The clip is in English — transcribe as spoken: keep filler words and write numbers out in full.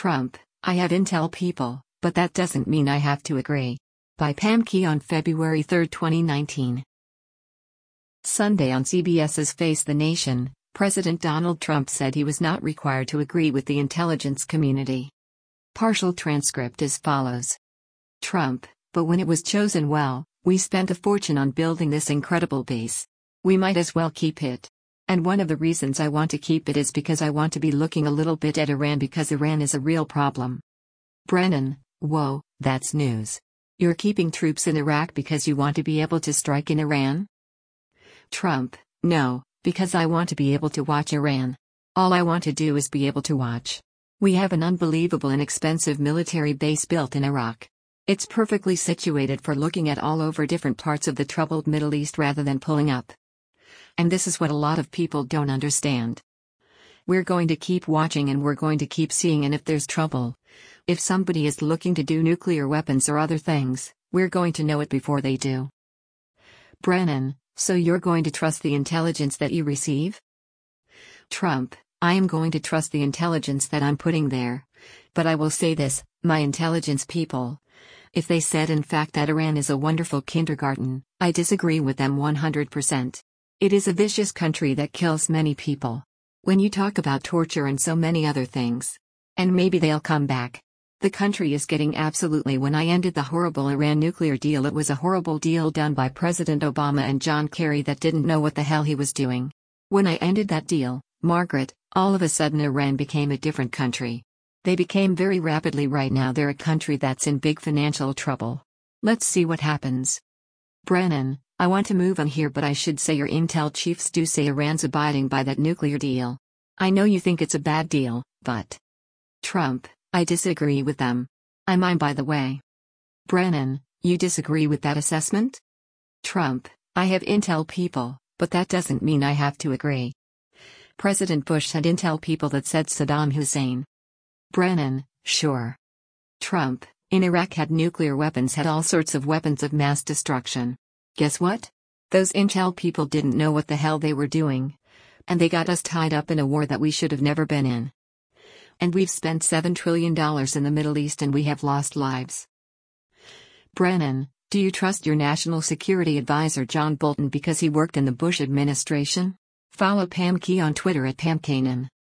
Trump, I have intel people, but that doesn't mean I have to agree. By Pam Key on February third, twenty nineteen. Sunday on CBS's Face the Nation, President Donald Trump said he was not required to agree with the intelligence community. Partial transcript as follows. Trump, but when it was chosen well, we spent a fortune on building this incredible base. We might as well keep it. And one of the reasons I want to keep it is because I want to be looking a little bit at Iran because Iran is a real problem. Brennan, whoa, that's news. You're keeping troops in Iraq because you want to be able to strike in Iran? Trump, no, because I want to be able to watch Iran. All I want to do is be able to watch. We have an unbelievable and expensive military base built in Iraq. It's perfectly situated for looking at all over different parts of the troubled Middle East rather than pulling up. And this is what a lot of people don't understand. We're going to keep watching and we're going to keep seeing, and if there's trouble, if somebody is looking to do nuclear weapons or other things, we're going to know it before they do. Brennan, so you're going to trust the intelligence that you receive? Trump, I am going to trust the intelligence that I'm putting there. But I will say this, my intelligence people. If they said in fact that Iran is a wonderful kindergarten, I disagree with them one hundred percent. It is a vicious country that kills many people. When you talk about torture and so many other things. And maybe they'll come back. The country is getting absolutely. When I ended the horrible Iran nuclear deal, it was a horrible deal done by President Obama and John Kerry that didn't know what the hell he was doing. When I ended that deal, Margaret, all of a sudden Iran became a different country. They became very rapidly. Right now they're a country that's in big financial trouble. Let's see what happens. Brennan, I want to move on here, but I should say your intel chiefs do say Iran's abiding by that nuclear deal. I know you think it's a bad deal, but... Trump, I disagree with them. I mine, by the way. Brennan, you disagree with that assessment? Trump, I have intel people, but that doesn't mean I have to agree. President Bush had intel people that said Saddam Hussein. Brennan, sure. Trump, in Iraq had nuclear weapons, had all sorts of weapons of mass destruction. Guess what? Those intel people didn't know what the hell they were doing. And they got us tied up in a war that we should have never been in. And we've spent seven trillion dollars in the Middle East and we have lost lives. Brennan, do you trust your national security advisor John Bolton because he worked in the Bush administration? Follow Pam Key on Twitter at Pam Kanan.